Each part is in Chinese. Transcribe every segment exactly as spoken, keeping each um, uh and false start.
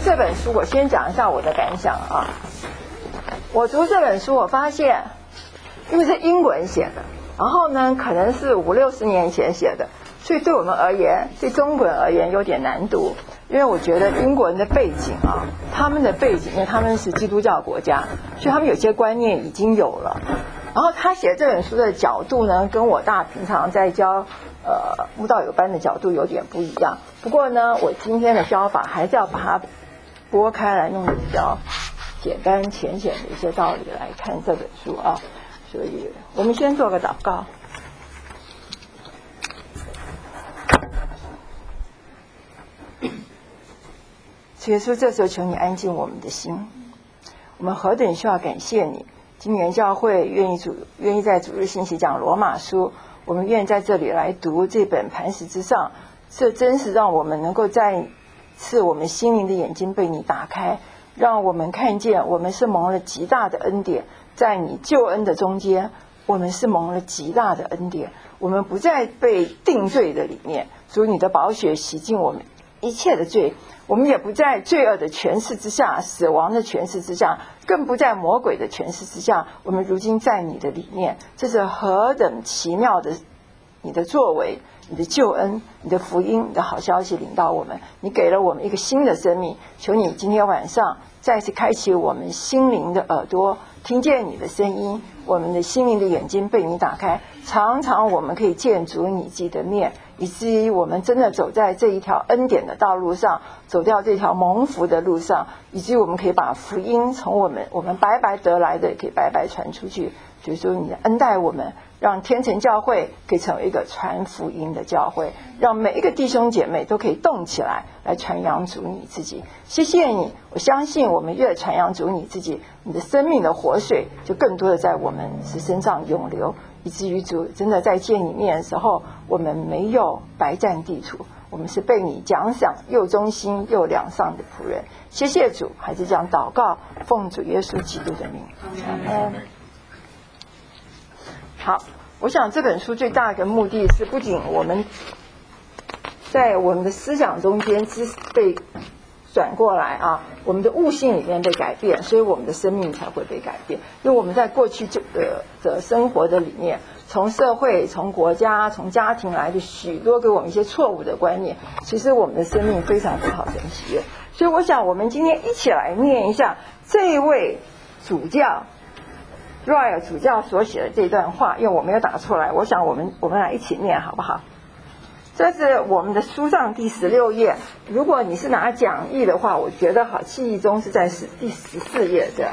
这本书，我先讲一下我的感想啊。我读这本书，我发现，因为是英文写的，然后呢，可能是五六十年前写的，所以对我们而言，对中国人而言有点难读。因为我觉得英国人的背景啊，他们的背景，因为他们是基督教国家，所以他们有些观念已经有了。然后他写这本书的角度呢，跟我大平常在教呃慕道友班的角度有点不一样。不过呢，我今天的教法还是要把它拨开来，用比较简单浅显的一些道理来看这本书啊。所以我们先做个祷告。主耶稣，这时候求你安静我们的心，我们何等需要感谢你！今年教会愿意主愿意在主日信息讲罗马书，我们愿意在这里来读这本磐石之上，这真是让我们能够再次我们心灵的眼睛被你打开，让我们看见我们是蒙了极大的恩典，在你救恩的中间，我们是蒙了极大的恩典，我们不再被定罪的里面，主你的宝血洗净我们一切的罪，我们也不在罪恶的权势之下，死亡的权势之下，更不在魔鬼的权势之下，我们如今在你的里面，这是何等奇妙的你的作为，你的救恩，你的福音，你的好消息领到我们，你给了我们一个新的生命，求你今天晚上再次开启我们心灵的耳朵，听见你的声音，我们的心灵的眼睛被你打开，常常我们可以见主你自己的面，以至于我们真的走在这一条恩典的道路上，走掉这条蒙福的路上，以至于我们可以把福音从我们我们白白得来的，可以白白传出去。所以说你恩待我们，让天成教会可以成为一个传福音的教会，让每一个弟兄姐妹都可以动起来，来传扬主你自己。谢谢你，我相信我们越传扬主你自己，你的生命的活水就更多的在我们身上涌流，以至于主真的在见你面的时候，我们没有白占地土，我们是被你奖赏又忠心又良善的仆人。谢谢主，还是这样祷告，奉主耶稣基督的名，阿们。好，我想这本书最大的目的是，不仅我们在我们的思想中间被转过来啊，我们的悟性里面被改变，所以我们的生命才会被改变。因为我们在过去就呃的生活的里面，从社会、从国家、从家庭来的许多给我们一些错误的观念，其实我们的生命非常不讨神喜悦。所以我想我们今天一起来念一下这一位主教Royal 主教所写的这段话，因为我没有打出来，我想我们我们来一起念好不好？这是我们的书上第十六页，如果你是拿讲义的话，我觉得好，记忆中是在第十四页这样。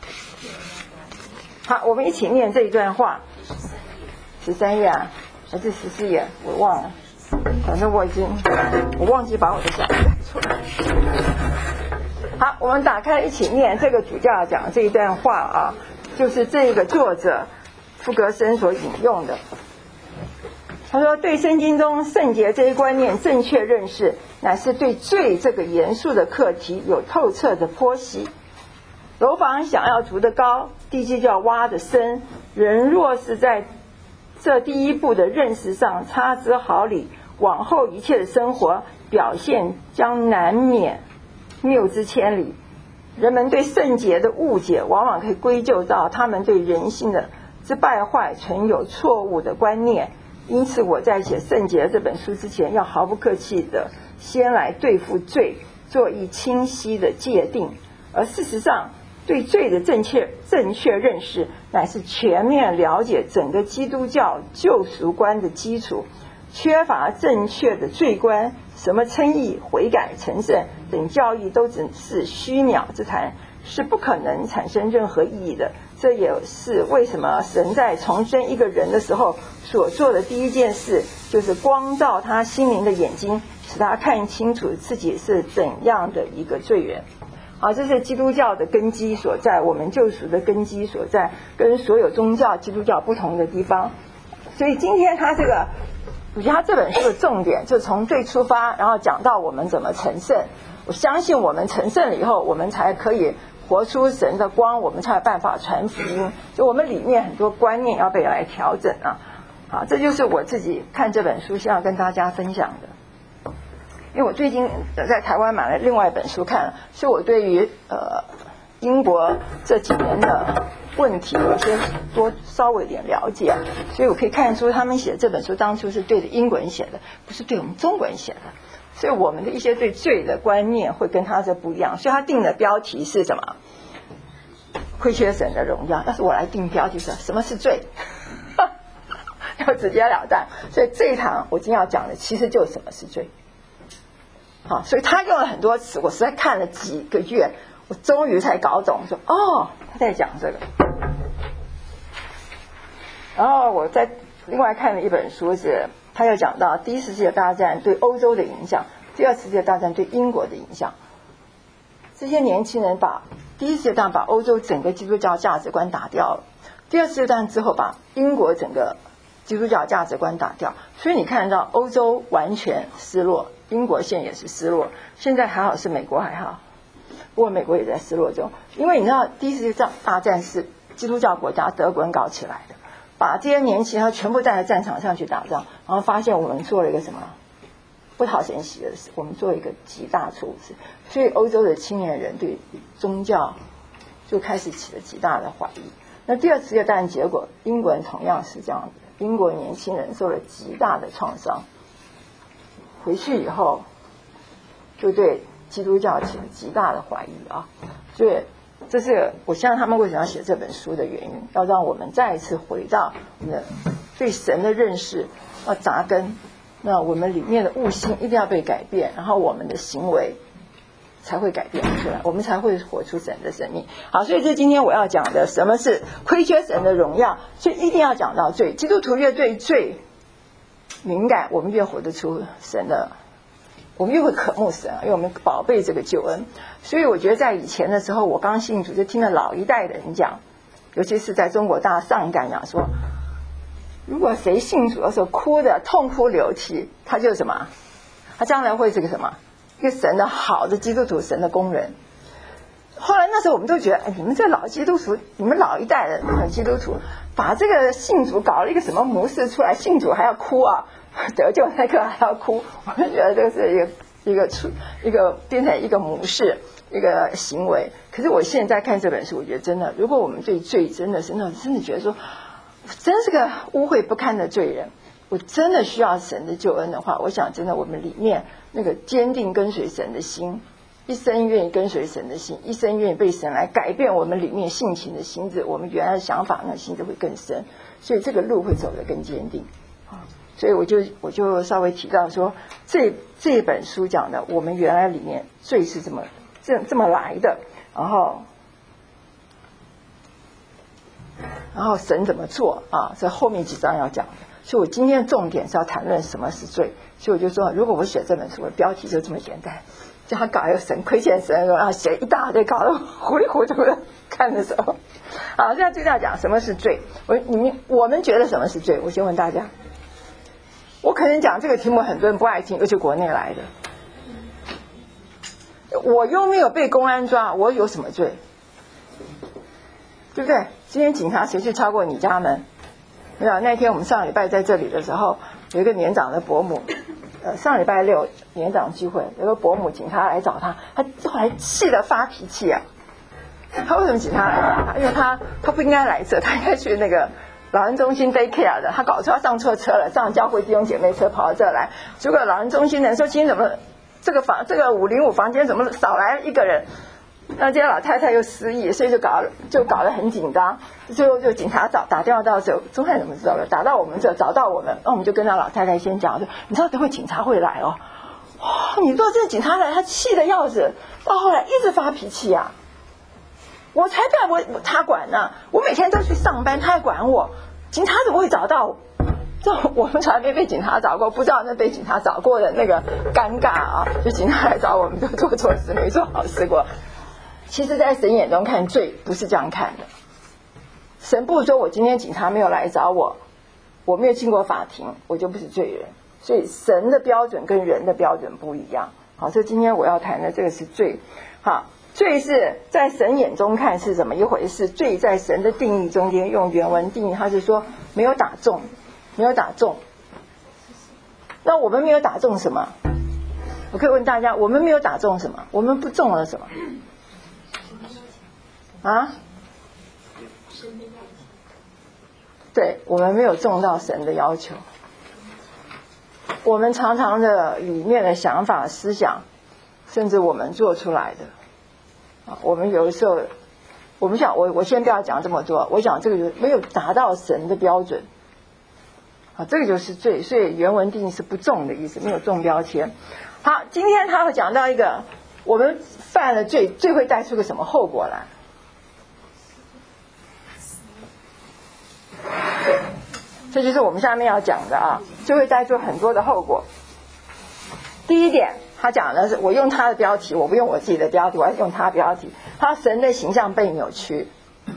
好，我们一起念这一段话。十三页啊，还是十四页？我忘了，反正我已经我忘记把我的讲义打出来。好，我们打开一起念这个主教讲的这一段话啊。就是这个作者福格森所引用的。他说，对圣经中圣洁这一观念正确认识，乃是对罪这个严肃的课题有透彻的剖析。楼房想要筑得高，地基就要挖得深，人若是在这第一步的认识上差之毫厘，往后一切的生活表现将难免谬之千里。人们对圣洁的误解往往可以归咎到他们对人性的之败坏存有错误的观念，因此我在写圣洁这本书之前，要毫不客气的先来对付罪，做一清晰的界定。而事实上，对罪的正确正确认识乃是全面了解整个基督教救赎观的基础。缺乏正确的罪观，什么称义、悔改、成圣等教义都只是虚渺之谈，是不可能产生任何意义的。这也是为什么神在重生一个人的时候所做的第一件事，就是光照他心灵的眼睛，使他看清楚自己是怎样的一个罪人。好，这是基督教的根基所在，我们救赎的根基所在，跟所有宗教基督教不同的地方。所以今天他这个我觉得他这本书的重点就从罪出发，然后讲到我们怎么成圣。我相信我们成圣了以后，我们才可以活出神的光，我们才有办法传福音。就我们里面很多观念要被来调整啊。好，这就是我自己看这本书想要跟大家分享的。 因为我最近在台湾买了另外一本书看，所以我对于呃英国这几年的问题有些多稍微有点了解，所以我可以看出他们写这本书当初是对着英国人写的，不是对我们中国人写的，所以我们的一些对罪的观念会跟他这不一样，所以他定的标题是什么？亏缺神的荣耀。要是我来定标题是什么是罪，要直截了当。所以这一堂我今天要讲的其实就是什么是罪。好，所以他用了很多词，我实在看了几个月，我终于才搞懂，说哦他在讲这个。然后我在另外看了一本书是，他又讲到第一次世界大战对欧洲的影响，第二次世界大战对英国的影响。这些年轻人把第一次世界大战把欧洲整个基督教价值观打掉了，第二次世界大战之后把英国整个基督教价值观打掉，所以你看到欧洲完全失落，英国现在也是失落，现在还好是美国还好，不过美国也在失落中，因为你知道第一次世界大战是基督教国家德国人搞起来的，把这些年轻人全部带到战场上去打仗，然后发现我们做了一个什么不讨神喜的事，我们做一个极大错误事，所以欧洲的青年人对宗教就开始起了极大的怀疑。那第二次世界大战结果，英国人同样是这样子，英国年轻人受了极大的创伤，回去以后就对基督教起了极大的怀疑啊，所以这是我相信他们为什么要写这本书的原因，要让我们再一次回到我们的对神的认识要扎根，那我们里面的悟性一定要被改变，然后我们的行为才会改变出来，我们才会活出神的生命。好，所以这是今天我要讲的，什么是亏缺神的荣耀，所以一定要讲到罪。基督徒越对罪敏感，我们越活得出神的，我们越会渴慕神，因为我们宝贝这个救恩。所以我觉得在以前的时候，我刚信主就听了老一代的人讲，尤其是在中国大上一代讲说，如果谁信主的时候哭的痛哭流涕，他就是什么？他将来会是个什么？一个神的好的基督徒，神的工人。后来那时候我们都觉得，哎，你们这老基督徒，你们老一代的基督徒，把这个信主搞了一个什么模式出来，信主还要哭啊，得救那刻还要哭，我们觉得这是一个一个出一个变成一个模式，一个行为。可是我现在看这本书，我觉得真的，如果我们对罪真的是那真的觉得说，我真是个污秽不堪的罪人，我真的需要神的救恩的话，我想真的我们里面那个坚定跟随神的心，一生愿意跟随神的心，一生愿意被神来改变我们里面性情的心智，我们原来的想法那心智会更深，所以这个路会走得更坚定。所以我就我就稍微提到说，这这本书讲的我们原来里面罪是这么这这么来的，然后然后神怎么做啊？这后面几章要讲的。所以我今天的重点是要谈论什么是罪。所以我就说，如果我写这本书，我的标题就这么简单，叫他搞一个神亏欠神，然后写一大堆，搞得糊里糊涂的。看的时候，好，现在就要讲什么是罪。我你们我们觉得什么是罪？我先问大家。我可能讲这个题目很多人不爱听，尤其国内来的。我又没有被公安抓，我有什么罪？对不对？今天警察谁去敲过你家门？没有。那天我们上礼拜在这里的时候，有一个年长的伯母，呃，上礼拜六年长聚会，有个伯母警察来找他，他后来气得发脾气啊。他为什么警察来找他？因为他他不应该来这，他应该去那个老人中心 daycare 的，他搞错，他上错车了，上教会弟兄姐妹车跑到这来，结果老人中心的人说今天怎么这个房这个五零五房间怎么少来一个人？那今天老太太又失忆，所以就搞就搞得很紧张，最后就警察找打电话到这，中汉怎么知道了？打到我们这，找到我们，那我们就跟那老太太先讲说，你知道等会警察会来哦，哇，你说这警察来，他气得要死，到后来一直发脾气啊。我才不要我他管呢，我每天都去上班，他还管我，警察怎么会找到我？这我们从来没被警察找过，不知道那被警察找过的那个尴尬啊！就警察来找我们，都做错事没做好事过。其实，在神眼中看罪不是这样看的。神不说我今天警察没有来找我，我没有经过法庭，我就不是罪人。所以神的标准跟人的标准不一样。好，所以今天我要谈的这个是罪。好。罪是在神眼中看是怎么一回事？罪在神的定义中间，用原文定义，他是说没有打中，没有打中。那我们没有打中什么？ 我可以问大家，我们没有打中什么？我们不中了什么？啊？对，我们没有中到神的要求。我们常常的里面的想法、思想，甚至我们做出来的，啊，我们有的时候，我们想，我我先不要讲这么多，我讲这个就没有达到神的标准，啊，这个就是罪，所以原文定义是不中的意思，没有中标签。好，今天他会讲到一个，我们犯了罪，罪会带出个什么后果来？这就是我们下面要讲的啊，就会带出很多的后果。第一点，他讲的是，我用他的标题，我不用我自己的标题，我要用他的标题。他神的形象被扭曲。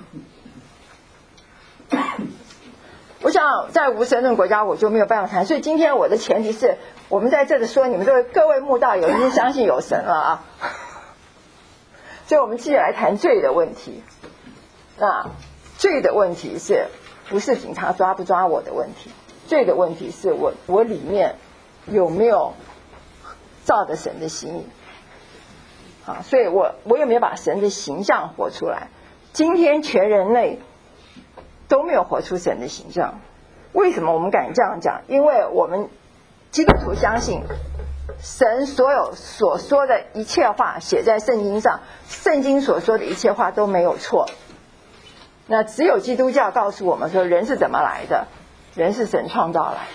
我想在无神论国家我就没有办法谈，所以今天我的前提是我们在这里说，你们各各位慕道友已经相信有神了啊。所以我们继续来谈罪的问题。那罪的问题是不是警察抓不抓我的问题？罪的问题是我我里面有没有照着神的心意啊？所以我我有没有把神的形象活出来？今天全人类都没有活出神的形象。为什么我们敢这样讲？因为我们基督徒相信神所有所说的一切话写在圣经上，圣经所说的一切话都没有错。那只有基督教告诉我们说，人是怎么来的？人是神创造来的。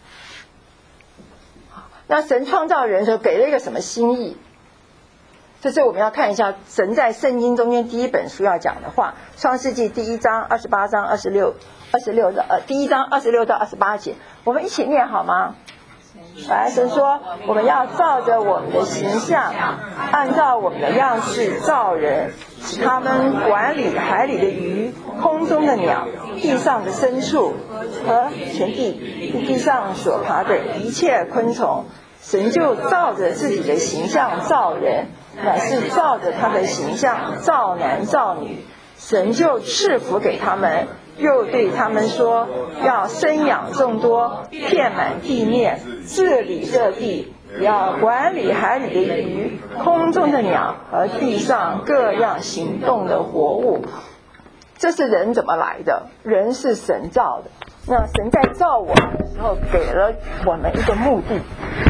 那神创造人的时候给了一个什么心意？这是我们要看一下神在圣经中间第一本书要讲的话，创世纪第一章二十八章二十六二十六的呃第一章二十六到二十八节，我们一起念好吗？来，神说，我们要照着我们的形象，按照我们的样式造人，使他们管理海里的鱼、空中的鸟、地上的牲畜和全地地上所爬的一切昆虫。神就照着自己的形象造人，乃是照着他的形象造男造女。神就赐福给他们，又对他们说，要生养众多，遍满地面，治理这地，要管理海里的鱼、空中的鸟和地上各样行动的活物。这是人怎么来的？人是神造的。那神在造我们的时候给了我们一个目的，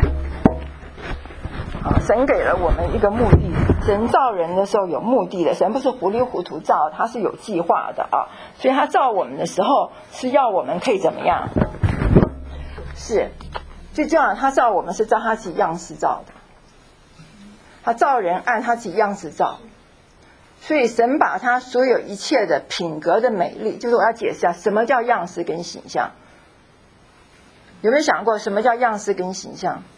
神给了我们一个目的。神造人的时候有目的的，神不是糊里糊涂造，他是有计划的啊。所以他造我们的时候是要我们可以怎么样？是最重要的，他造我们是照他自己样式造的，他造人按他自己样式造。所以神把他所有一切的品格的美丽，就是我要解释一下什么叫样式跟形象。有没有想过什么叫样式跟形象？